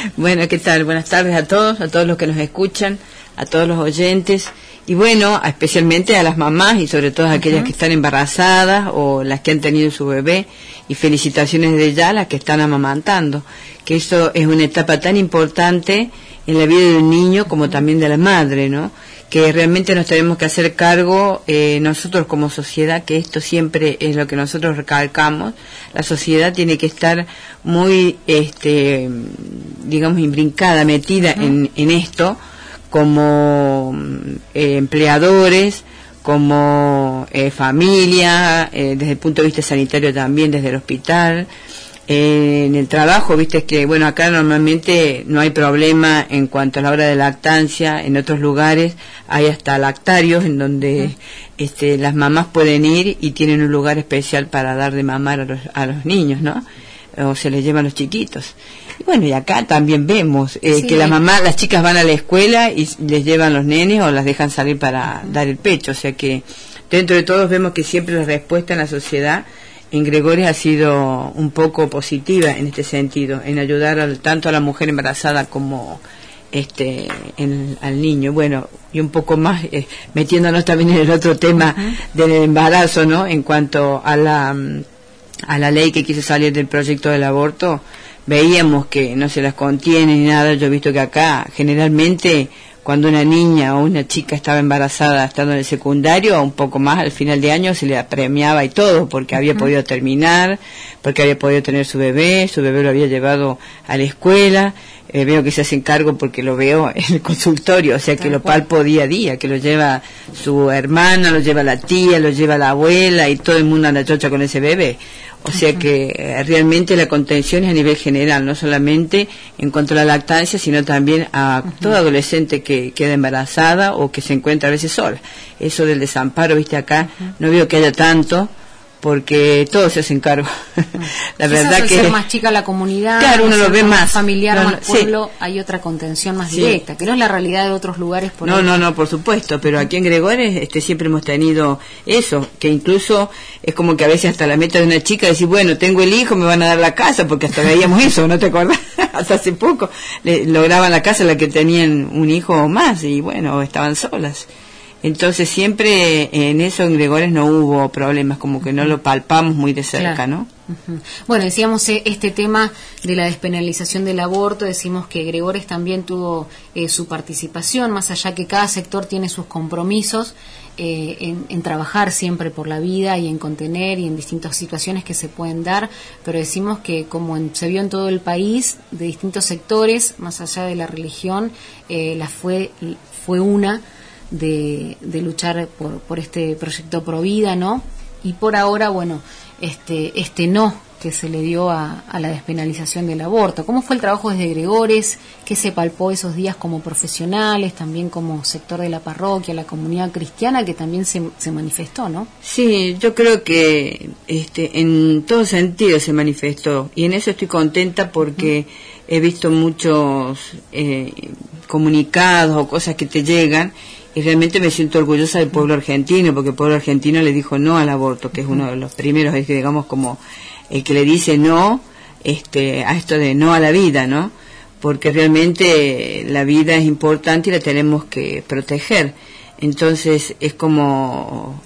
Bueno, ¿qué tal? Buenas tardes a todos los que nos escuchan, a todos los oyentes y bueno, especialmente a las mamás y sobre todo a aquellas que están embarazadas o las que han tenido su bebé, y felicitaciones de ya a las que están amamantando, que eso es una etapa tan importante en la vida de un niño como también de la madre, ¿no? Que realmente nos tenemos que hacer cargo nosotros como sociedad, que esto siempre es lo que nosotros recalcamos. La sociedad tiene que estar muy digamos imbrincada, metida en esto, como empleadores, como familia, desde el punto de vista sanitario también, desde el hospital. En el trabajo, viste que, bueno, acá normalmente no hay problema en cuanto a la hora de lactancia. En otros lugares hay hasta lactarios en donde las mamás pueden ir y tienen un lugar especial para dar de mamar a los niños, ¿no? O se les llevan los chiquitos. Y bueno, y acá también vemos que las chicas van a la escuela y les llevan los nenes o las dejan salir para dar el pecho. O sea que dentro de todos vemos que siempre la respuesta en la sociedad en Gregores ha sido un poco positiva en este sentido, en ayudar tanto a la mujer embarazada como al niño. Bueno, y un poco más metiéndonos también en el otro tema del embarazo, ¿no? En cuanto a la ley que quiso salir del proyecto del aborto, veíamos que no se las contiene ni nada. Yo he visto que acá generalmente cuando una niña o una chica estaba embarazada estando en el secundario, un poco más al final de año se le premiaba y todo, porque había podido terminar, porque había podido tener su bebé lo había llevado a la escuela. Veo que se hacen cargo porque lo veo en el consultorio, o sea que lo palpo día a día, que lo lleva su hermana, lo lleva la tía, lo lleva la abuela y todo el mundo anda chocha con ese bebé. O sea que realmente la contención es a nivel general, no solamente en cuanto a la lactancia, sino también a toda adolescente que queda embarazada o que se encuentra a veces sola. Eso del desamparo, viste, acá no veo que haya tanto, porque todos se hacen cargo. La verdad que ser más chica la comunidad, claro, uno lo ve más familiar, más pueblo, hay otra contención más directa, que no es la realidad de otros lugares. No, por supuesto, pero aquí en Gregores siempre hemos tenido eso, que incluso es como que a veces hasta la meta de una chica decir, bueno, tengo el hijo, me van a dar la casa, porque hasta veíamos eso, ¿no te acuerdas? Hasta hace poco lograban la casa la que tenían un hijo o más, y bueno, estaban solas. Entonces siempre en eso en Gregores no hubo problemas, como que no lo palpamos muy de cerca, ¿no? Bueno, decíamos este tema de la despenalización del aborto, decimos que Gregores también tuvo su participación, más allá que cada sector tiene sus compromisos en trabajar siempre por la vida y en contener y en distintas situaciones que se pueden dar, pero decimos que como se vio en todo el país, de distintos sectores, más allá de la religión, fue una de luchar por este proyecto Provida, ¿no? Y por ahora, bueno, este no que se le dio a la despenalización del aborto. ¿Cómo fue el trabajo desde Gregores? ¿Qué se palpó esos días como profesionales, también como sector de la parroquia, la comunidad cristiana que también se manifestó, ¿no? Sí, yo creo que en todo sentido se manifestó, y en eso estoy contenta porque he visto muchos comunicados o cosas que te llegan. Y realmente me siento orgullosa del pueblo argentino, porque el pueblo argentino le dijo no al aborto, que es uno de los primeros, es que digamos como el que le dice no a esto de no a la vida, ¿no? Porque realmente la vida es importante y la tenemos que proteger. Entonces es como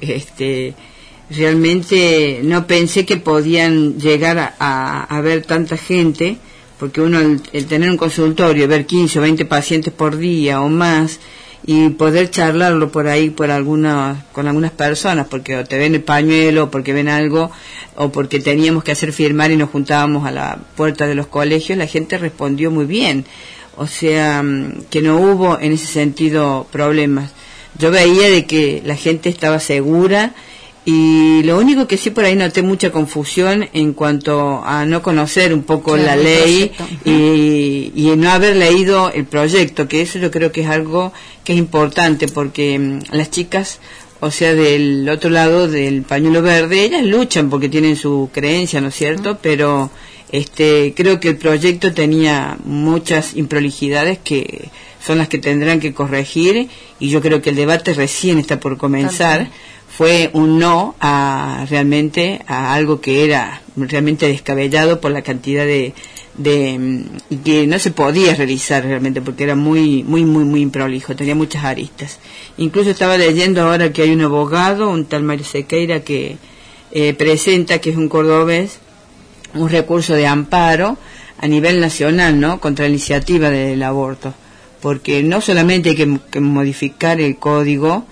realmente no pensé que podían llegar a ver tanta gente, porque uno el tener un consultorio, ver 15 o 20 pacientes por día o más, y poder charlarlo por ahí con algunas personas, porque o te ven el pañuelo, o porque ven algo, o porque teníamos que hacer firmar y nos juntábamos a la puerta de los colegios, la gente respondió muy bien. O sea, que no hubo en ese sentido problemas. Yo veía de que la gente estaba segura, y lo único que sí por ahí noté mucha confusión en cuanto a no conocer un poco la ley y no haber leído el proyecto, que eso yo creo que es algo que es importante, porque las chicas, o sea, del otro lado del pañuelo verde, ellas luchan porque tienen su creencia, ¿no es cierto? Pero creo que el proyecto tenía muchas improlijidades que son las que tendrán que corregir, y yo creo que el debate recién está por comenzar. Fue un no realmente a algo que era realmente descabellado por la cantidad de y que no se podía realizar realmente porque era muy improlijo, tenía muchas aristas. Incluso estaba leyendo ahora que hay un abogado, un tal Mario Sequeira, que presenta, que es un cordobés, un recurso de amparo a nivel nacional, ¿no?, contra la iniciativa del aborto, porque no solamente hay que modificar el código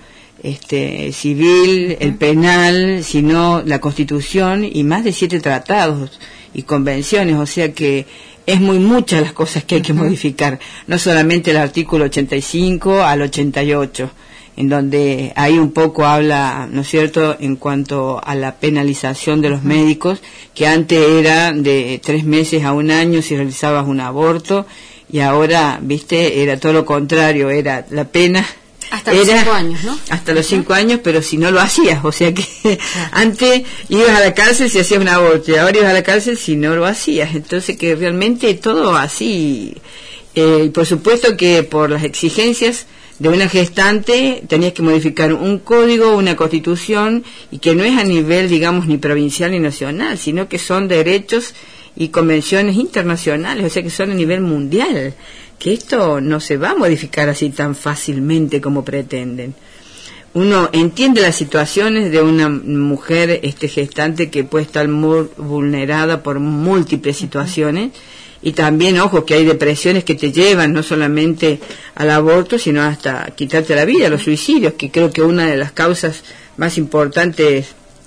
civil, el penal, sino la Constitución y más de 7 tratados y convenciones, o sea que es muchas las cosas que hay que modificar, no solamente el artículo 85 al 88, en donde ahí un poco habla, ¿no es cierto?, en cuanto a la penalización de los médicos, que antes era de 3 meses a 1 año si realizabas un aborto, y ahora, viste, era todo lo contrario, era la pena hasta los 5 años, ¿no? Hasta los 5 años, pero si no lo hacías, o sea que antes ibas a la cárcel si hacías un aborto, y ahora ibas a la cárcel si no lo hacías. Entonces que realmente todo así, y por supuesto que por las exigencias de una gestante tenías que modificar un código, una constitución, y que no es a nivel, digamos, ni provincial ni nacional, sino que son derechos y convenciones internacionales, o sea que son a nivel mundial, que esto no se va a modificar así tan fácilmente como pretenden. Uno entiende las situaciones de una mujer gestante que puede estar muy vulnerada por múltiples situaciones, y también, ojo, que hay depresiones que te llevan no solamente al aborto, sino hasta quitarte la vida, los suicidios, que creo que una de las causas más importantes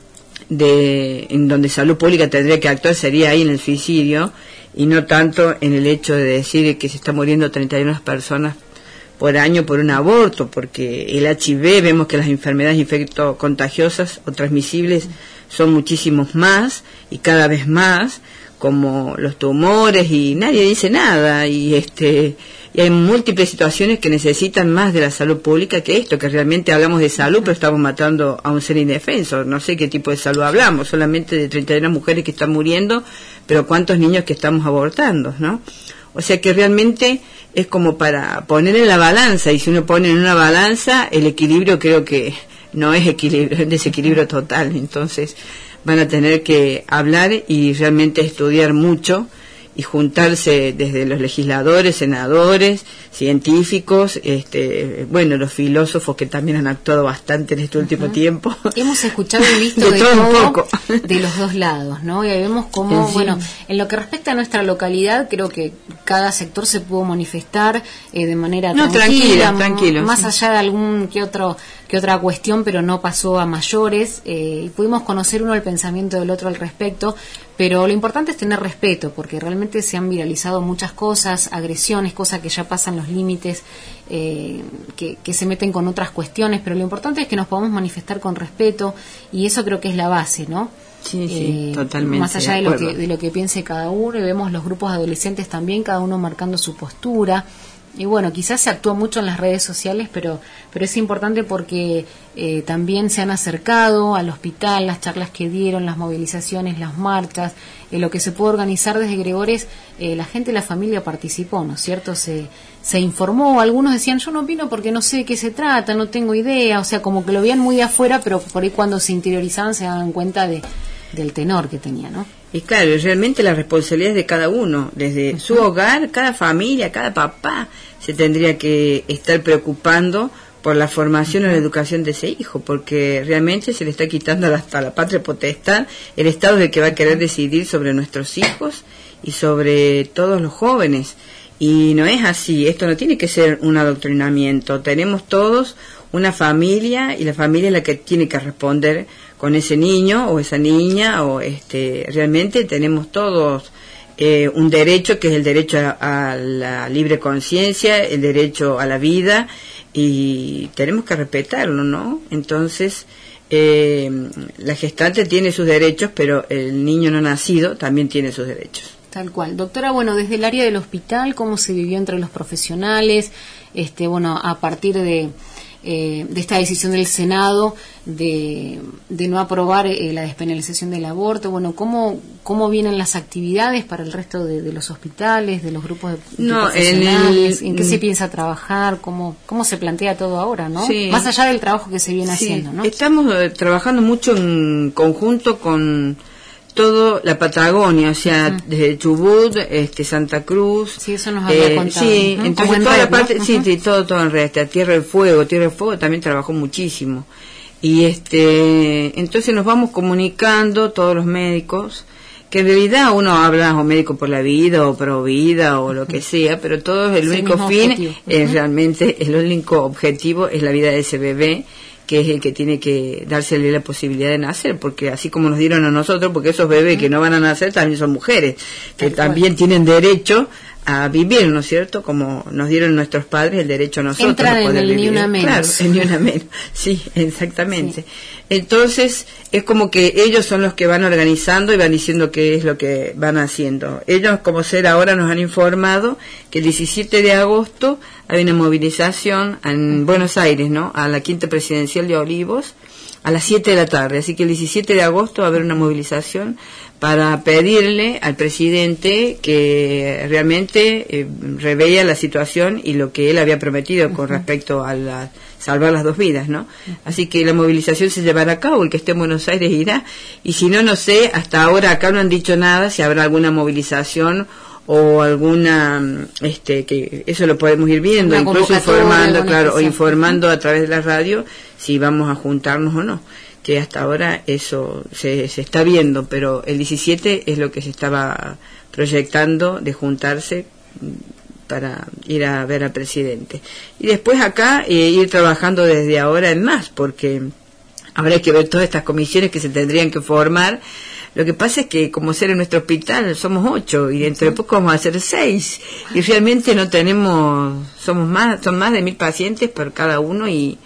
en donde salud pública tendría que actuar sería ahí en el suicidio, y no tanto en el hecho de decir que se está muriendo 31 personas por año por un aborto, porque el HIV, vemos que las enfermedades infectocontagiosas o transmisibles son muchísimos más y cada vez más, como los tumores, y nadie dice nada, y hay múltiples situaciones que necesitan más de la salud pública que esto, que realmente hablamos de salud, pero estamos matando a un ser indefenso. No sé qué tipo de salud hablamos, solamente de 31 mujeres que están muriendo, pero cuántos niños que estamos abortando, ¿no? O sea que realmente es como para poner en la balanza, y si uno pone en una balanza, el equilibrio creo que no es equilibrio, es desequilibrio total. Entonces van a tener que hablar y realmente estudiar mucho, y juntarse desde los legisladores, senadores, científicos, bueno, los filósofos que también han actuado bastante en este último tiempo. Hemos escuchado y visto de todo un poco de los dos lados, ¿no? Y ahí vemos cómo, bueno, en lo que respecta a nuestra localidad, creo que cada sector se pudo manifestar de manera tranquila, más allá de algún que otra cuestión, pero no pasó a mayores, y pudimos conocer uno el pensamiento del otro al respecto. Pero lo importante es tener respeto, porque realmente se han viralizado muchas cosas, agresiones, cosas que ya pasan los límites, que se meten con otras cuestiones, pero lo importante es que nos podamos manifestar con respeto, y eso creo que es la base, ¿no? Sí, totalmente. Más allá de lo que piense cada uno, y vemos los grupos de adolescentes también, cada uno marcando su postura. Y bueno, quizás se actúa mucho en las redes sociales, pero es importante porque también se han acercado al hospital, las charlas que dieron, las movilizaciones, las marchas, lo que se pudo organizar desde Gregores, la gente, la familia participó, ¿no es cierto? Se informó, algunos decían, yo no opino porque no sé de qué se trata, no tengo idea, o sea, como que lo veían muy de afuera, pero por ahí cuando se interiorizaban se daban cuenta del tenor que tenía, ¿no? Y claro, realmente la responsabilidad es de cada uno, desde su hogar, cada familia, cada papá se tendría que estar preocupando por la formación o la educación de ese hijo, porque realmente se le está quitando hasta la patria potestad. El Estado es el que va a querer decidir sobre nuestros hijos y sobre todos los jóvenes, y no es así. Esto no tiene que ser un adoctrinamiento. Tenemos todos una familia, y la familia es la que tiene que responder con ese niño o esa niña, o realmente tenemos todos un derecho, que es el derecho a la libre conciencia, el derecho a la vida, y tenemos que respetarlo, ¿no? Entonces la gestante tiene sus derechos, pero el niño no nacido también tiene sus derechos. Tal cual. Doctora, bueno, desde el área del hospital, ¿cómo se vivió entre los profesionales? Bueno, a partir de esta decisión del Senado de no aprobar la despenalización del aborto, bueno, ¿cómo vienen las actividades para el resto de los hospitales, de los grupos de profesionales? ¿En qué se piensa trabajar? ¿Cómo se plantea todo ahora, no? Sí. Más allá del trabajo que se viene haciendo, ¿no? Estamos trabajando mucho en conjunto con todo la Patagonia, o sea, desde Chubut, Santa Cruz. Sí, eso nos había contado. Sí, entonces toda la parte, ¿no? sí, todo en red. Tierra del Fuego también trabajó muchísimo. Y entonces nos vamos comunicando todos los médicos, que en realidad uno habla o médico por la vida o pro vida o lo que sea, pero todo el único fin es realmente, el único objetivo es la vida de ese bebé, que es el que tiene que dársele la posibilidad de nacer, porque así como nos dieron a nosotros, porque esos bebés que no van a nacer también son mujeres, que también tienen derecho a vivir, ¿no es cierto? Como nos dieron nuestros padres el derecho a nosotros Entran a poder en el vivir. Ni Una Menos. Claro, en Ni Una Menos. Sí, exactamente. Sí. Entonces, es como que ellos son los que van organizando y van diciendo qué es lo que van haciendo. Ellos, como ser ahora, nos han informado que el 17 de agosto hay una movilización en Buenos Aires, ¿no? A la Quinta Presidencial de Olivos, a las 7 de la tarde. Así que el 17 de agosto va a haber una movilización para pedirle al presidente que realmente revea la situación y lo que él había prometido con respecto a salvar las 2 vidas, ¿no? Así que la movilización se llevará a cabo, el que esté en Buenos Aires irá, y si no, no sé, hasta ahora acá no han dicho nada, si habrá alguna movilización o alguna, que eso lo podemos ir viendo, incluso informando, claro, o informando a través de la radio si vamos a juntarnos o no, que hasta ahora eso se está viendo, pero el 17 es lo que se estaba proyectando de juntarse para ir a ver al presidente. Y después acá ir trabajando desde ahora en más, porque habrá que ver todas estas comisiones que se tendrían que formar. Lo que pasa es que como ser en nuestro hospital somos 8 y dentro de poco vamos a ser 6 y realmente no tenemos, son más de 1000 pacientes por cada uno y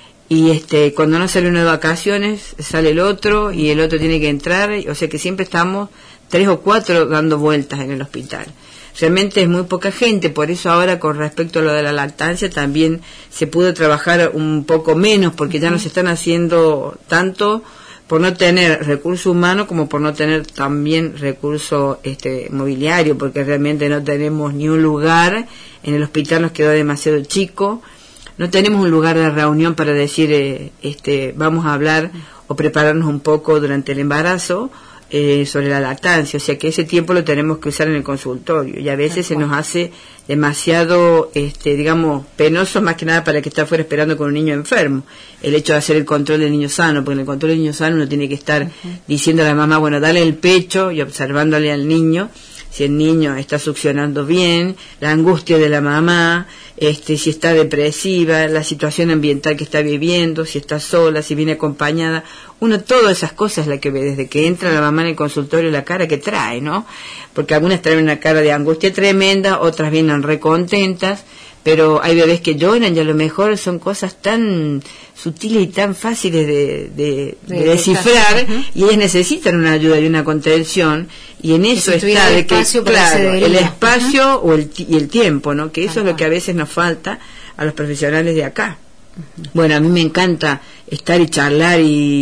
cuando uno sale uno de vacaciones sale el otro y el otro tiene que entrar, o sea que siempre estamos 3 o 4 dando vueltas en el hospital. Realmente es muy poca gente, por eso ahora con respecto a lo de la lactancia también se pudo trabajar un poco menos porque ya no se están haciendo tanto por no tener recurso humano como por no tener también recurso mobiliario, porque realmente no tenemos ni un lugar, en el hospital nos quedó demasiado chico, no tenemos un lugar de reunión para decir vamos a hablar o prepararnos un poco durante el embarazo sobre la lactancia, o sea que ese tiempo lo tenemos que usar en el consultorio y a veces se nos hace demasiado digamos penoso, más que nada para el que está afuera esperando con un niño enfermo, el hecho de hacer el control del niño sano, porque en el control del niño sano uno tiene que estar diciendo a la mamá, bueno, dale el pecho y observándole al niño si el niño está succionando bien, la angustia de la mamá, si está depresiva, la situación ambiental que está viviendo, si está sola, si viene acompañada. Uno todas esas cosas la que ve desde que entra la mamá en el consultorio, la cara que trae, ¿no? Porque algunas traen una cara de angustia tremenda, otras vienen recontentas, pero hay bebés que lloran y a lo mejor son cosas tan sutiles y tan fáciles de descifrar y ellas necesitan una ayuda y una contención y en eso está de que claro, el espacio y el tiempo, ¿no? Que eso es lo que a veces nos falta a los profesionales de acá. Bueno, a mí me encanta estar y charlar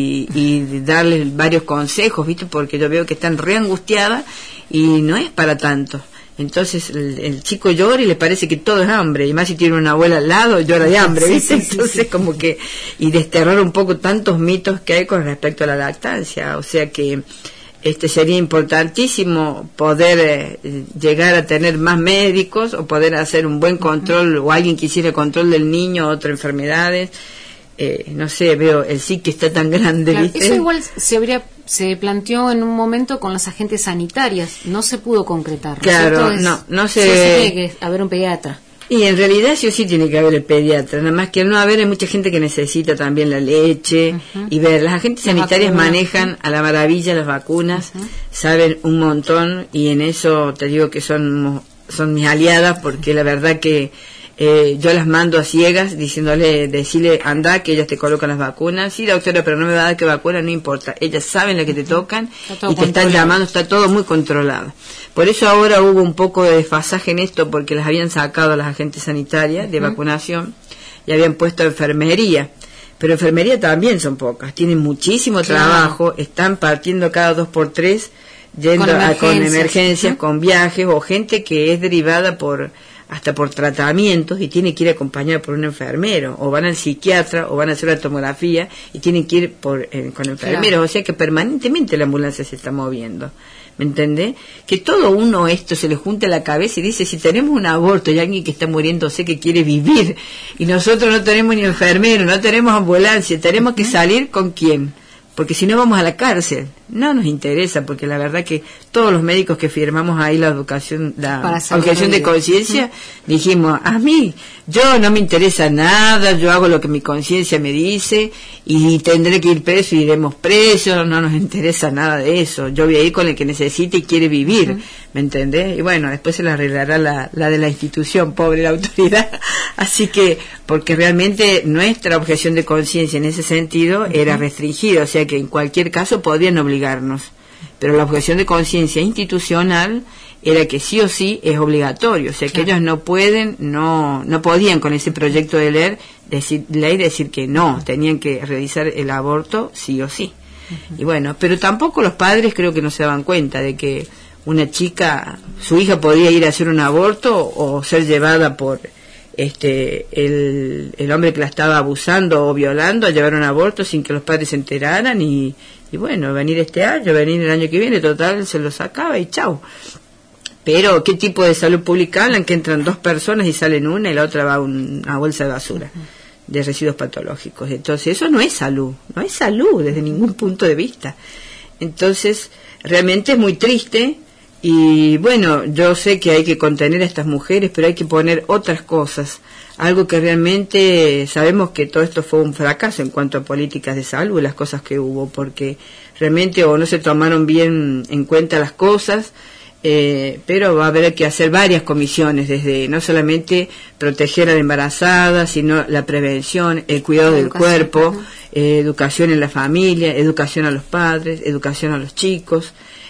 y darles varios consejos, ¿viste? Porque yo veo que están re angustiadas y no es para tanto. Entonces el chico llora y le parece que todo es hambre, y más si tiene una abuela al lado, llora de hambre, ¿viste? Entonces como que, y desterrar un poco tantos mitos que hay con respecto a la lactancia, o sea que sería importantísimo poder llegar a tener más médicos o poder hacer un buen control, o alguien que hiciera control del niño, otras enfermedades. No sé, veo el sí que está tan grande, claro, ¿viste? Eso igual se planteó en un momento con las agentes sanitarias, no se pudo concretar. Claro, no se... Sí, tiene que haber un pediatra. Y en realidad sí o sí tiene que haber el pediatra, nada más que al no haber hay mucha gente que necesita también la leche y ver, las agentes sanitarias manejan a la maravilla las vacunas, saben un montón y en eso te digo que son mis aliadas porque la verdad que yo las mando a ciegas decirle anda que ellas te colocan las vacunas, sí doctora pero no me va a dar qué vacuna, no importa, ellas saben lo que te tocan y te están llamando, está todo muy controlado. Por eso ahora hubo un poco de desfasaje en esto porque las habían sacado a las agentes sanitarias de vacunación y habían puesto enfermería, pero enfermería también son pocas, tienen muchísimo trabajo, están partiendo cada 2 por 3 yendo con emergencias, con viajes o gente que es derivada por hasta por tratamientos y tiene que ir acompañado por un enfermero, o van al psiquiatra, o van a hacer la tomografía y tienen que ir con enfermeros, claro. O sea que permanentemente la ambulancia se está moviendo. ¿Me entendés? Que todo uno esto se le junta a la cabeza y dice, si tenemos un aborto y alguien que está muriéndose que quiere vivir, y nosotros no tenemos ni enfermero, no tenemos ambulancia, tenemos que salir ¿con quién? Porque si no vamos a la cárcel. No nos interesa, porque la verdad que todos los médicos que firmamos ahí la objeción de conciencia, dijimos, a mí, yo no me interesa nada, yo hago lo que mi conciencia me dice, y tendré que ir preso y iremos presos, no nos interesa nada de eso. Yo voy a ir con el que necesite y quiere vivir, ¿me entendés? Y bueno, después se la arreglará la de la institución, pobre la autoridad. Así que, porque realmente nuestra objeción de conciencia en ese sentido era restringida, o sea que en cualquier caso podían obligarnos, pero la objeción de conciencia institucional era que sí o sí es obligatorio, o sea que ellos no podían con ese proyecto de ley decir que no, tenían que realizar el aborto sí o sí. Y bueno, pero tampoco los padres creo que no se daban cuenta de que una chica, su hija podía ir a hacer un aborto o ser llevada por el hombre que la estaba abusando o violando a llevar un aborto sin que los padres se enteraran y bueno, venir este año, venir el año que viene, total, se lo sacaba y chau. Pero, ¿qué tipo de salud pública hablan? Que entran 2 personas y salen una y la otra va a una bolsa de basura de residuos patológicos. Entonces, eso no es salud desde ningún punto de vista. Entonces, realmente es muy triste. Y bueno, yo sé que hay que contener a estas mujeres, pero hay que poner otras cosas, algo que realmente sabemos que todo esto fue un fracaso en cuanto a políticas de salud, las cosas que hubo, porque realmente o no se tomaron bien en cuenta las cosas, pero va a haber que hacer varias comisiones, desde no solamente proteger a la embarazada, sino la prevención, el cuidado del cuerpo, educación en la familia, educación a los padres, educación a los chicos.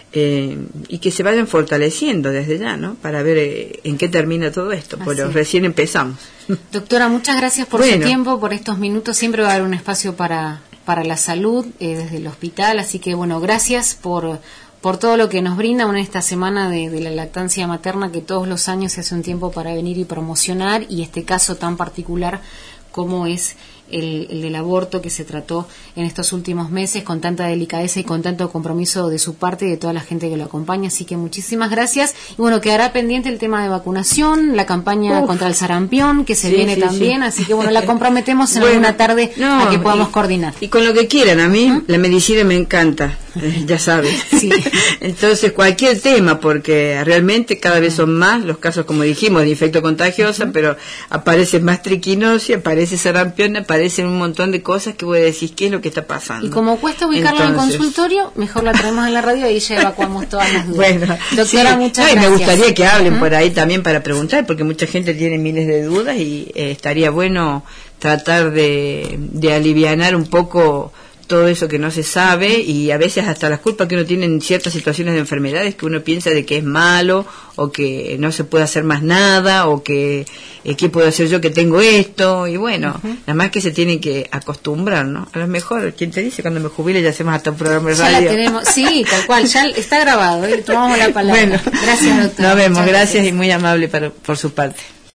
Y que se vayan fortaleciendo desde ya, ¿no? Para ver en qué termina todo esto, porque recién empezamos. Doctora, muchas gracias por su tiempo, por estos minutos. Siempre va a haber un espacio para la salud desde el hospital, así que bueno, gracias por todo lo que nos brinda en esta semana de la lactancia materna, que todos los años se hace un tiempo para venir y promocionar, y este caso tan particular como es el del aborto, que se trató en estos últimos meses con tanta delicadeza y con tanto compromiso de su parte y de toda la gente que lo acompaña. Así que muchísimas gracias. Y bueno, quedará pendiente el tema de vacunación, la campaña contra el sarampión, que se viene también. Así que bueno, la comprometemos en alguna tarde a que podamos coordinar. Y con lo que quieran, a mí la medicina me encanta, ya sabes. Entonces, cualquier tema, porque realmente cada vez son más los casos, como dijimos, de infecto contagioso, pero aparece más triquinosis, aparece sarampión, aparecen un montón de cosas que voy a decir qué es lo que está pasando. Y como cuesta ubicarlo en el consultorio, mejor la traemos en la radio y ahí ya evacuamos todas las dudas. Bueno, doctora, muchas gracias. Me gustaría que hablen por ahí también para preguntar, porque mucha gente tiene miles de dudas y estaría bueno tratar de alivianar un poco todo eso que no se sabe, y a veces hasta las culpas que uno tiene en ciertas situaciones de enfermedades que uno piensa de que es malo o que no se puede hacer más nada o que ¿qué puedo hacer yo que tengo esto? Y bueno, nada más que se tienen que acostumbrar, ¿no? A lo mejor, ¿quién te dice? Cuando me jubile ya hacemos hasta un programa de radio. Ya la tenemos, sí, tal cual, ya está grabado, tomamos la palabra. Bueno, gracias, doctora. Nos vemos, gracias y muy amable por su parte.